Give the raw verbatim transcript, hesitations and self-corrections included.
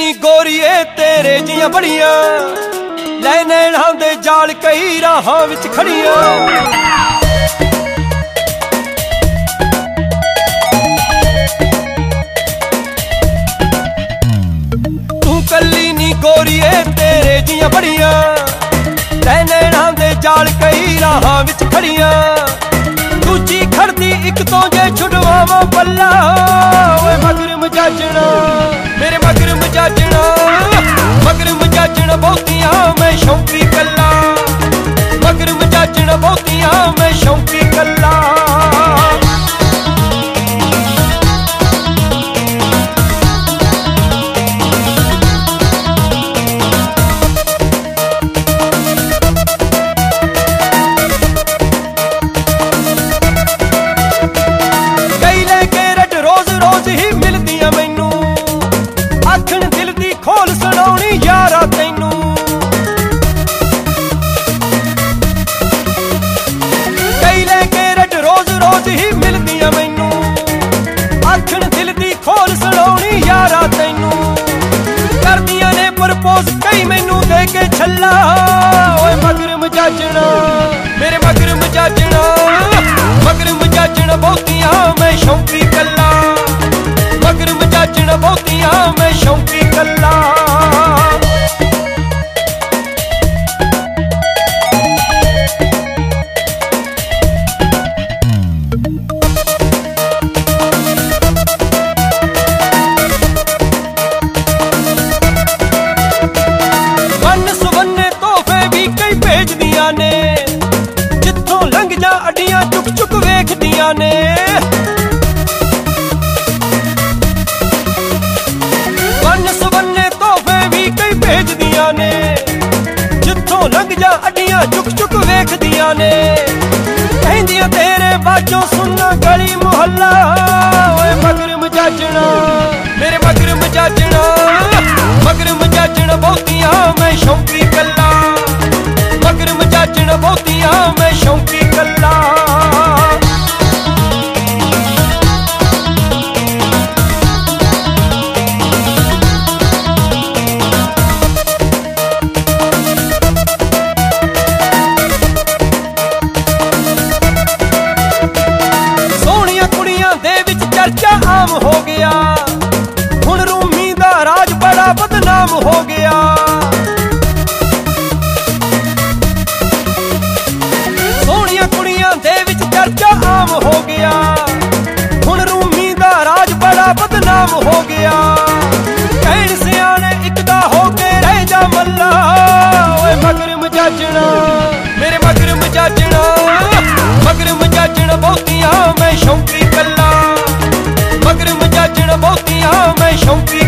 ਨੀ ਗੋਰੀਏ ਤੇਰੇ ਜੀਆਂ ਬੜੀਆਂ ਲੈ ਨੈਣਾਂ ਦੇ ਜਾਲ ਕਈ ਰਾਹਾਂ ਵਿੱਚ ਖੜੀਆਂ। ਤੂੰ ਕੱਲੀ ਨੀ ਗੋਰੀਏ ਤੇਰੇ ਜੀਆਂ ਬੜੀਆਂ ਲੈ ਨੈਣਾਂ ਦੇ ਜਾਲ ਕਈ ਰਾਹਾਂ ਵਿੱਚ ਖੜੀਆਂ। ਦੂਜੀ ਖੜਦੀ ਇੱਕ ਤੋਂ ਜੇ ਛੁਡਵਾਵਾਂ ਪੱਲਾ ਓਏ ਮਗਰ ਮਜਾਜਣਾ ਮੇਰੇ ਮਗਰ ਮਜਾਜਣਾ ਮਗਰ ਮਜਾਜਣਾ ਬਹੁਤੀਆਂ ਮੈਂ ਸ਼ੌਂਕੀ ਕੱਲਾ ਮਗਰ ਮਜਾਜਣਾ ਬਹੁਤੀਆਂ ਮੈਂ ਸ਼ੌਂਕੀ ਕੱਲਾ। ਖੋਲ ਸੁਣਾਉਣੀ ਯਾਰਾ ਤੈਨੂੰ ਕਈ ਲੈ ਕੇ ਰੱਟ ਰੋਜ਼ ਰੋਜ਼ ਹੀ ਮਿਲਦੀਆਂ ਮੈਨੂੰ ਆਖਣ ਦਿਲ ਦੀ ਖੋਲ ਸੁਣਾਉਣੀ ਯਾਰਾ ਤੈਨੂੰ। ਕਰਦੀਆਂ ਨੇ ਪ੍ਰਪੋਜ਼ ਕਈ ਮੈਨੂੰ ਦੇ ਕੇ ਛੱਲਾ ਓਏ ਮਗਰ ਮਜਾਜਣਾ ਮੇਰੇ ਮਗਰ ਮਜਾਜਣਾ ਮਗਰ ਮਜਾਜਣਾ ਬਹੁਤੀਆਂ ਮੈਂ ਸ਼ੌਂਕੀ ਕੱਲਾ ਮਗਰ ਮਜਾਜਣਾ ਬਹੁਤੀਆਂ ਮੈਂ ਸ਼ੌਂਕੀ ਕੱਲਾ। ਵੰਨ ਸੁਵੰਨੇ ਤੋਹਫੇ ਵੀ ਕਈ ਭੇਜਦੀਆਂ ਨੇ ਜਿੱਥੋਂ ਲੰਘ ਜਾ ਅੱਡੀਆਂ ਚੁੱਕ ਚੁੱਕ ਵੇਖਦੀਆਂ ਨੇ। ਭੇਜਦੀਆਂ ਨੇ ਜਿੱਥੋਂ ਲੰਘ ਜਾ ਅੱਡੀਆਂ ਚੁੱਕ ਚੁੱਕ ਵੇਖਦੀਆਂ ਨੇ। ਕਹਿੰਦੀਆਂ ਤੇਰੇ ਬਾਝੋਂ ਸੁਣਨਾ ਗਲੀ ਮੁਹੱਲਾ ਓਏ ਮਗਰ ਮਜਾਜਣਾ ਮੇਰੇ ਮਗਰ ਮਜਾਜਣਾ ਮਗਰ ਮਜਾਜਣਾ ਬਹੁਤੀਆਂ ਮੈਂ ਸ਼ੌਂਕੀ ਕੱਲਾ ਮਗਰ ਮਜਾਜਣਾ ਬਹੁਤੀਆਂ ਮੈਂ ਸ਼ੌਂਕੀ ਕੱਲਾ। ਚਰਚਾ ਆਮ ਹੋ ਗਿਆ ਹੁਣ ਰੂਮੀ ਦਾ ਰਾਜ ਬੜਾ ਬਦਨਾਮ ਹੋ ਗਿਆ। ਸੋਹਣੀਆਂ ਕੁੜੀਆਂ ਦੇ ਵਿੱਚ ਚਰਚਾ ਆਮ ਹੋ ਗਿਆ ਹੁਣ ਰੂਮੀ ਦਾ ਰਾਜ ਬੜਾ ਬਦਨਾਮ ਹੋ ਗਿਆ। ਕਹਿਣ ਸਿਆਣੇ ਇੱਕ ਦਾ ਹੋ ਕੇ ਰਹਿ ਜਾ ਮੱਲਾ ਓਏ ਮਗਰ ਮਜਾਜਣਾ ਮੇਰੇ ਮਗਰ ਮਜਾਜਣਾ ਮਗਰ ਮਜਾਜਣਾ ਬਹੁਤੀਆਂ ਮੈਂ ਸ਼ੌਂਕੀ ਕੱਲਾ ਮਗਰ ਮਜਾਜਣਾ ਬਹੁਤੀਆਂ ਮੈਂ ਸ਼ੌਂਕੀ